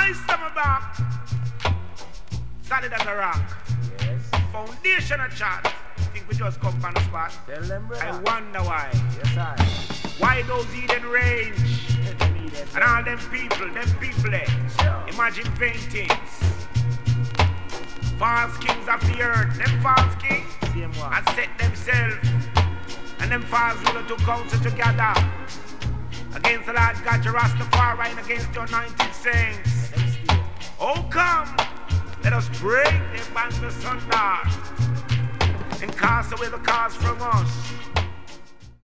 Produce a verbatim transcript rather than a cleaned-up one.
I stumble back. Solid as a rock. Yes. Foundation of chat. Think we just come from the spot. Tell them, brother. I wonder why. Yes, I. Why those Eden range? And all them people, them people there. Sure. Imagine vain things. False kings of the earth. Them false kings. Same one. And set themselves. And them false rulers to counsel together. Against the Lord God, your Rastafari, and against your anointed saints. Oh, come. Let us break their bands asunder. And cast away the cause from us.